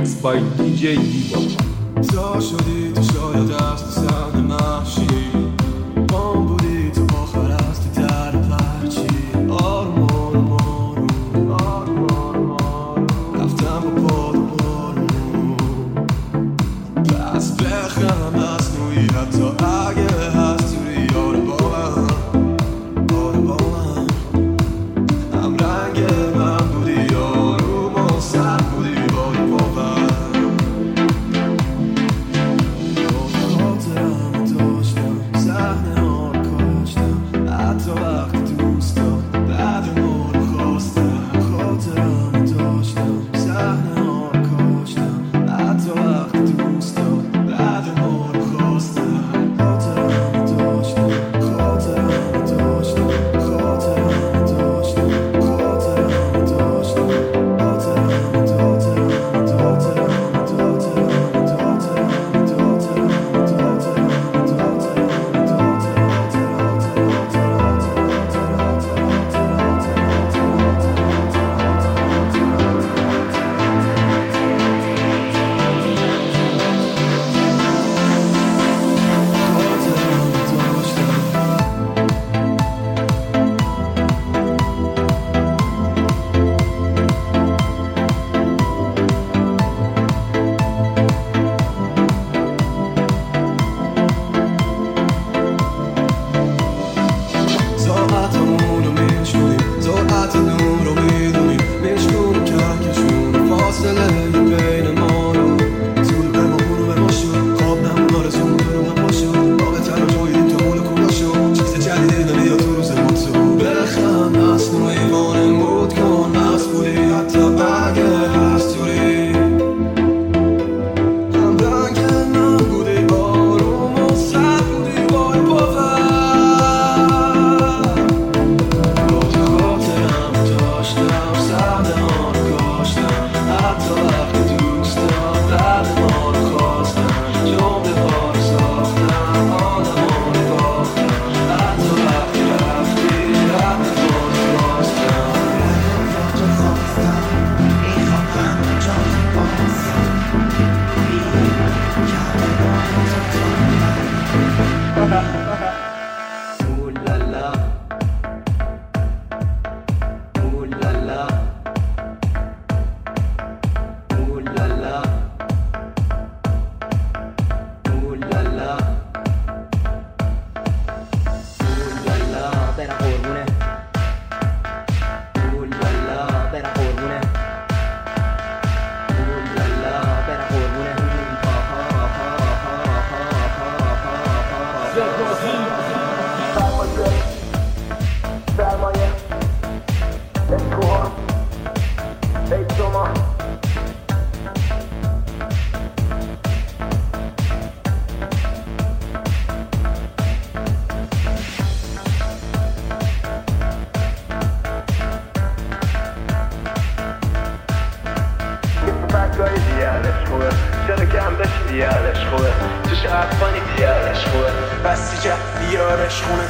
Mixed by DJ Diva. تا شدی تو شاید از تو سرد محشی بام بودی تو آخر از تو در پرچی آروم آروم آروم آروم آروم آروم رفتم با پاد و بارون پس بخرم مصنوعی حتی اگه هست توری یار با من آره با من هم رنگ من بودی آروم و سر بودی باری با من حتی وقتی دوستا بعد ما رو خواستم خاطرم داشتم صحنه ها رو کاشتم حتی وقتی دوستا بعد ما رو خواستم خاطرم داشتم خاطرم داشتم خاطرم داشتم خاطرم داشتم خاطرم چرا کم بشی دیارش خوبه تو شرفانی دیارش خوبه بستی که دیارش خونه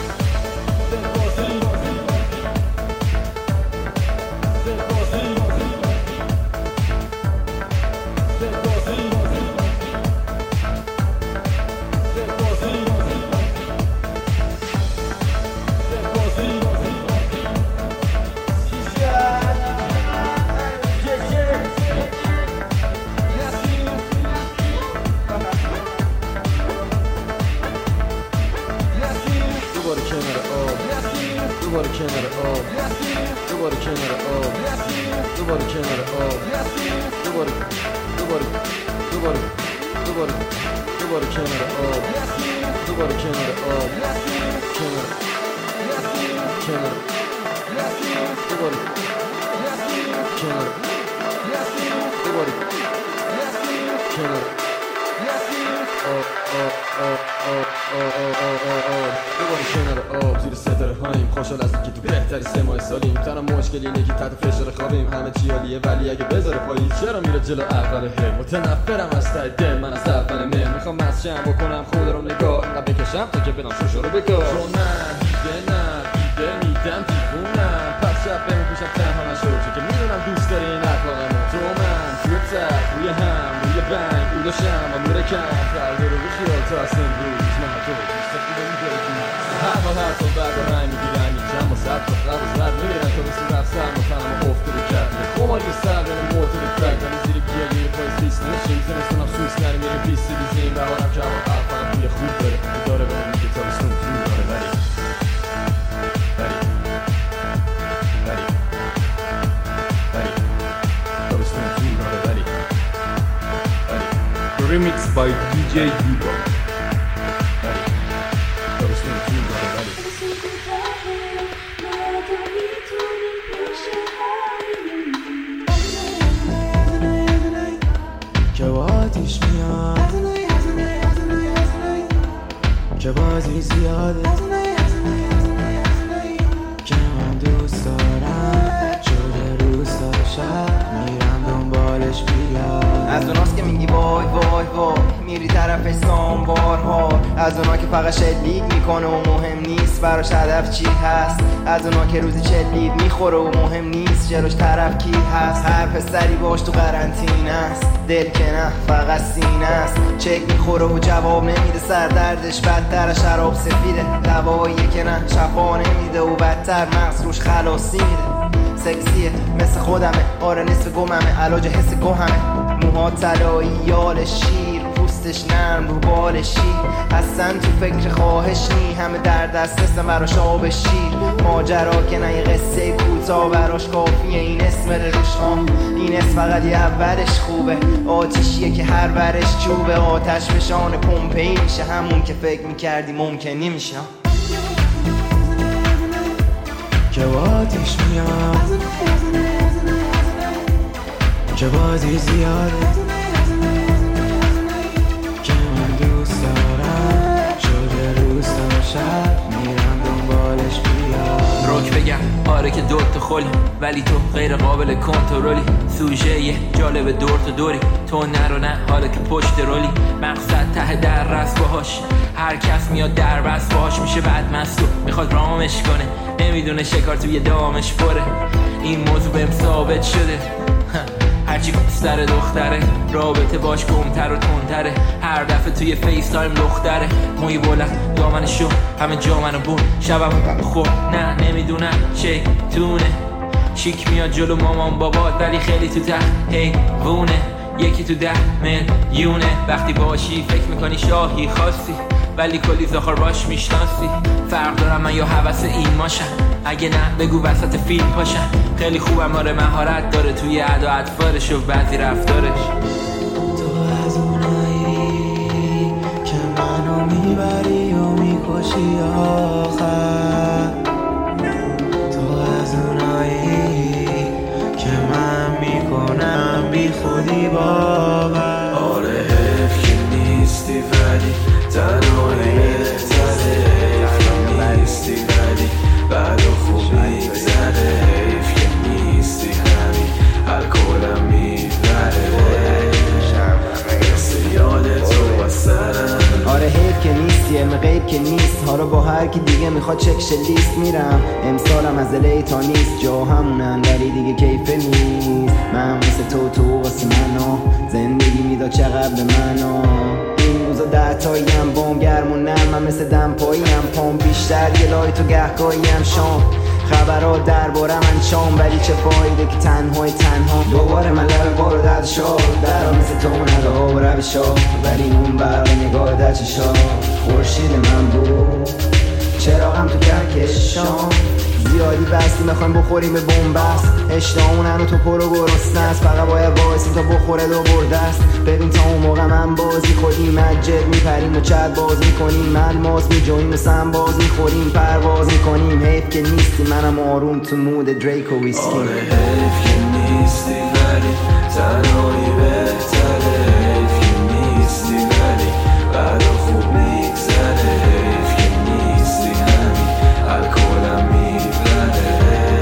دوباره کنار آب دوباره کنار آب دوباره کنار آب دوباره دوباره دوباره دوباره دوباره کنار آب دوباره کنار آب کنار کنار دوباره کنار دوباره کنار آب دوباره کنار آب زیر ستاره هاییم خوشحال از اینکه تو بهتری 3 ماه سالیم تنها مشکل اینه که تحت فشار خوابیم همه چی عالیه ولی اگه بذاره پاییز چرا میره جلو اول هی متنفرم از ته دل من از اول مهر میخوام مسجم بکنم خود رو نگاه اینقدر بکشم تا که بدم شوشو رو بگاه چون من دیده میدم دیوونم پس شب بمون پیشم تنها نشو چون که میدونم دوست داری این اخلاقمو تو من توی کرد روی هم روی بنگ او داشتم و میره کم فردا رو بخیال تا از امروز من تو مستقیده میدهی هر تا بعد رنگ میگیرن اینجا ما سر تا قرد و زرد میمیرن تا بسی رفتن و تنم افته رو کرد خماری سر دارم موتو رو فرد جمعی زیر گیلی پای سیست نمیشه زمستونم سویس نره میره بیستی بیزیم بهارم جواب حرفم توی خوب داره داره به اون که تابستون تو داره ولی تابستون تو داره ولی Remixed by DJ Divo. تابستون تو داره ولی که با آتیش میاد که بازی زیاده که من دوست دارم شده روستا شب میرم دنبالش بیاد از اوناست که میگی وای وای وای میری طرف سامبارها از اونا که فقط شلیک میکنه و مهم نیست براش هدف چی هست از اونا که روزی شلید میخوره و مهم نیست جلوش طرف کی هست هر پسری باش تو قرنطینه است دل که نه فقط سینه است چک میخوره و جواب نمیده سردردش بدتر از شراب سفیده دواییه که نه شفا نمیده و بدتر مغز روش خلاصی میده سکسیه مثل خودمه آره نصف گممه علاج حس گوهمه موها طلایی یال شیر پوستش نرم رو بال شیر اصلا تو فکر خواهش نی همه در دست رسن براش آب شیر ماجرا که نه یه قصه کوتاه براش کافیه این اسم روش این اسم فقط یه اولش خوبه آتیشیه که هر ورش چوبه آتش فشان پمپئی میشه همون که فکر میکردی ممکنی میشه که با آتیش میاد که بازی زیاده که من دوست دارم شده روستا شب میرم دنبالش بیاد روک بگم آره که دوت خلی ولی تو غیر قابل کنترلی سوژه یه جالب دور تو دوری تو نرو نه حالا که پشت رولی مقصد ته در رست باهاش هر کس میاد در بست باهاش میشه بعد مستو میخواد رامش کنه نمیدونه شکار توی دامش پره این موضوع بهم ثابت شده هرچی سر دختره رابطه باش گمتر و تندتره هر دفعه توی فیس تایم دختره موی بلند دامنشو همه جا منو بون شبم خور نه نمیدونم چه دونه شیک میاد جلو مامان بابات ولی خیلی تو ته حیوونه یکی تو 10 میلیونه وقتی باشی فکر میکنی شاهی خاصی ولی کلی زخار باش میشناسی فرق دارم من یا حوث این ماشم اگه نه بگو وسط فیلم پاشم خیلی خوبم آره مهارت داره توی ادا اطفارش و بعضی رفتارش تو از اونایی که منو میبری و میکشی آخر تو از اونایی که من میکنم بی خودی باور آره حیف که نیستی ولی تنهایی بهتره حیف که نیستی ولی بعد و خوب میگذره حیف که نیستی همین الکلم میبره مثل یاد تو و سرم آره حیف که نیستی علم غیب که نیست حالا با هر کی دیگه میخواد چکش لیست میرم امسالم از الی تا نیست جا همونن ولی دیگه کیفه نیست من مثل تو واسه منو زندگی میداد چقدر به منو این روزا 10 تاییم بام گرم و نرم من مثل دمپاییم پام بیشتر یه لایت و گهگاهیم شام خبرات درباره من شام ولی چه فایده که تنها دوباره من لب بارو درد شاد درم مثل تو نده ها و روشا ولی اون برای نگاه در چشا خورشید من بود چراغم تو کهکشان زیادی بستی میخوایم بخوریم به بنبست اشتهامونن و تو پرو گرسنه است فقط باید وایسیم تا بخوره دو برده است ببین تا اون موقع من بازی خودی مجد میپریم و چت باز میکنیم ملماس میجویم و سم باز میخوریم پرواز میکنیم حیف که نیستی منم آروم تو مود دریک و ویسکی آره حیف که نیستی ولی تنهایی بهتره حیف که نیستی ولی بعد خوب میگذره حیف که نیستی همین الکلم میبره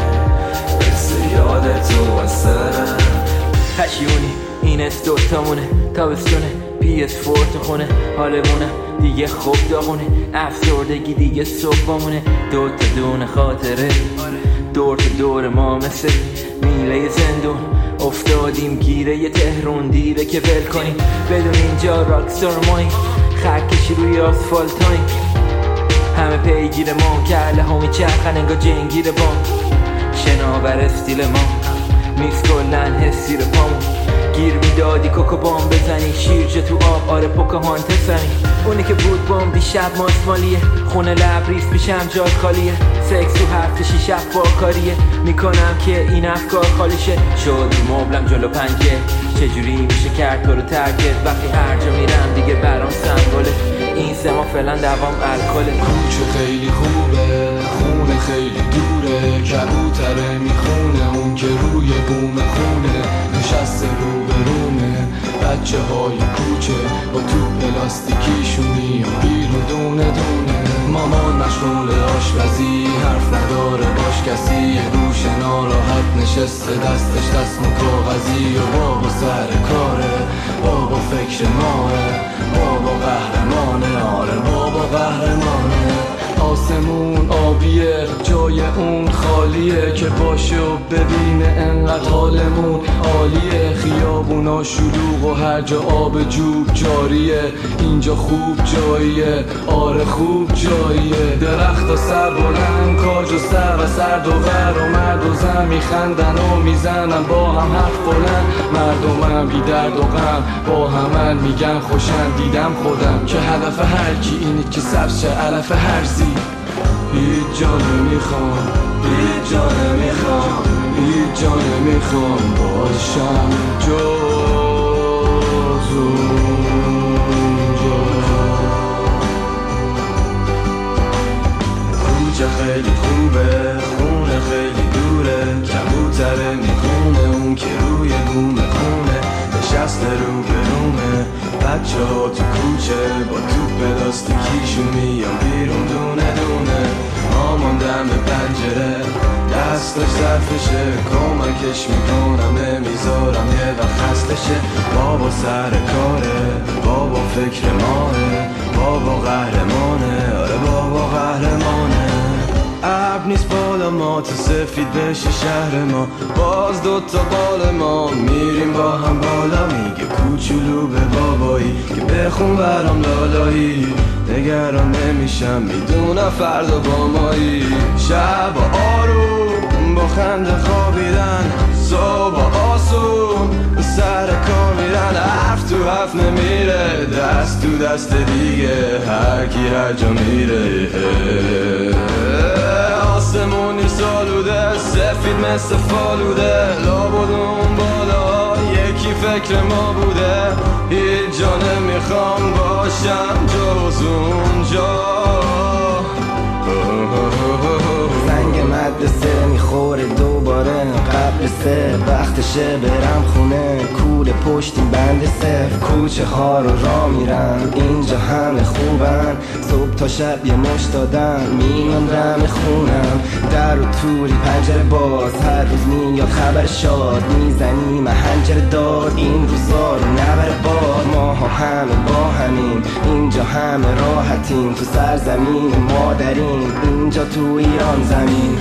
مثل یاد تو و سرم پشیونی این است دوتامونه تابستونه PS4 تو خونه حالمونه دیگه خوب داغونه افسردگی دیگه صبحمونه دو تا دونه خاطره دور تا دور ما مثل میله زندون افتادیم گیره یه تهرون دیره که ول کنیم بدون اینجا راکستار مایی خط کشی روی آسفالتایم همه پیگیر ما گله ها میچرخن انگار جنگیر بام شناور استیل ما میکس کلن حسی رو پامون گیر میدادی کوکو بام بزنی شیرجه تو آب آره پوکاهانتسمی اونی که بود بام دیشب ماسمالیه خونه لبریز پیشم جا خالیه سکس و هفته شیشه با کاریه میکنم که این افکار خالیشه شد مبلم جلو پنجه چجوری میشه کرد تو رو ترکت وقتی هر جا میرم دیگه برام سمبوله این سما فعلا دوام الکله کوچه خیلی خوبه خونه خیلی دوره کبوتره میخونه اون که روی بوم خونه نشسته رو به رومه بچه های کوچه با تو پلاستیکیشون میان بیرون دونه دونه مامان مشغول آشپزی حرف نداره باش کسی یه گوشه ناراحت نشسته دستش دست کاغذی و بابا سر کاره بابا فکر ماه بابا قهرمانه آره بابا قهرمانه آسمون آبیه جای اون خالیه که باشه و ببینه انقدر حالمون عالیه خیابونا شلوغ و هر جا آب جوب جاریه اینجا خوب جاییه آره خوب جاییه درخت و سر بلند کاج و سر و سرد و ور و مرد و زن میخندن و میزنن با هم حرف بلند مردمم بی درد و غم با همن میگن خوشن دیدم خودم که هدف هر کی اینه که سبز شه علف هرزی هیچ جا نمیخوام هیچ جا نمیخوام هیچ جا نمیخوام باشم جز اونجا کوچه خیلی خوبه خونه خیلی دوره کبوتره میخونه اون که روی بوم خونه نشسته رو به رومه بچه ها تو کوچه با تو پلاستیکیشون میان بیرون دونه دونه مامان دم پنجره دستش ظرفشه کمکش میکنم نمیذارم یه وقت خستشه بابا سر کاره بابا فکر ماه بابا قهرمانه آره بابا قهرمانه ابر نیست بالا ما تو سفید بشه شهر ما باز دوتا بال ما میریم با هم بالا میگه کوچولو به بابایی که بخون برام لالایی نگران نمیشم میدونم فردا با مایی شب آروم با خنده خوابیدن صبح آسون سر کار میرن حرف تو حرف نمیره دست تو دست دیگه هر کی هر جا میره آسمونی سالوده سفید مثل فالوده لابد اون بالا یکی فکر ما بوده هیچ جا نمیخوام باشم جز اونجا زنگ مدرسه میخوره دوباره قبل سه وقتشه برم خونه کوله پشتی بند صفر کوچه ها رو را میرم اینجا همه خوبن صبح تا شب یه مش دادن میان دم خونم در و توری پنجره باز هر روز میاد خبر شاد میزنی محنجره داد این روزا رو نبره باد ماها همه با همین اینجا همه راحتیم تو سرزمین مادرین اینجا تو ایران زمین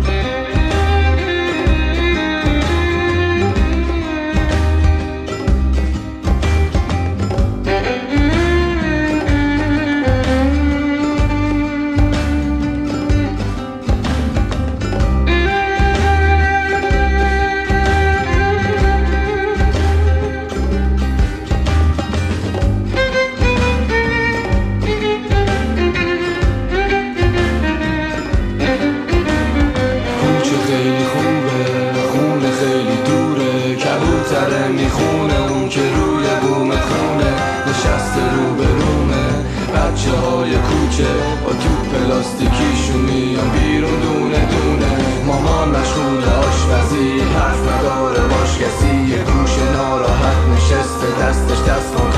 میخونه اون که روی بوم خونه نشسته رو به رومه بچه های کوچه با تو پلاستیکیشون میان بیرون دونه دونه مامان مشغول آشپزی حرف نداره باش کسی یه گوشه ناراحت نشسته دستش دست